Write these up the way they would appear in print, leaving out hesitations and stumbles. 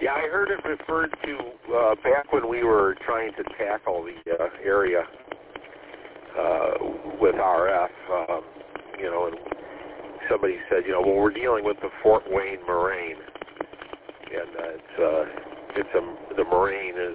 Yeah, I heard it referred to back when we were trying to tackle the area with RF, and somebody said, well, we're dealing with the Fort Wayne moraine, and the moraine is,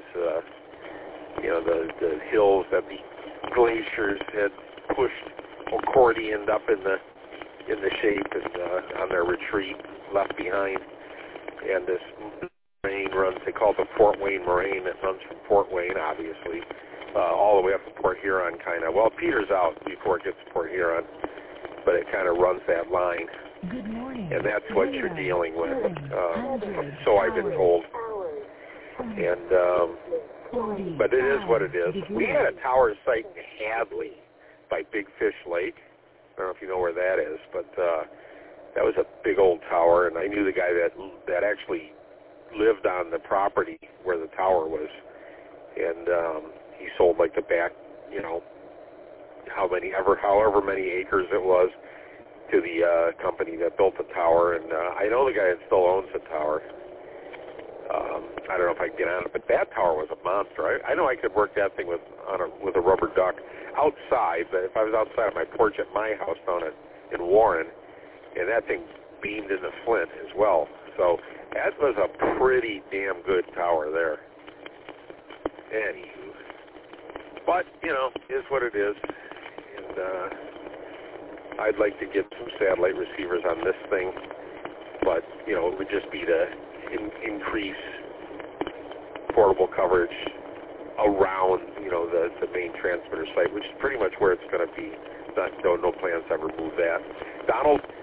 the hills that the glaciers had pushed, accordioned up in the shape and on their retreat left behind, and this moraine runs. They call it the Fort Wayne moraine. That runs from Fort Wayne, obviously, all the way up to Port Huron, kind of. Well, Peter's out before it gets to Port Huron, but it kind of runs that line. Good morning. And that's what you're dealing with. So I've been told. And but it is what it is. We had a tower site in Hadley by Big Fish Lake. I don't know if you know where that is, but that was a big old tower, and I knew the guy that actually lived on the property where the tower was, and he sold like the back, however many acres it was, to the company that built the tower, and I know the guy that still owns the tower. I don't know if I can get on it, but that tower was a monster. I know I could work that thing with a rubber duck outside, but if I was outside of my porch at my house down in Warren, and that thing beamed into Flint as well. So that was a pretty damn good tower there. Anywho. But, is what it is. And I'd like to get some satellite receivers on this thing, but, it would just be to increase portable coverage around, the main transmitter site, which is pretty much where it's going to be. No plans to ever move that. Donald,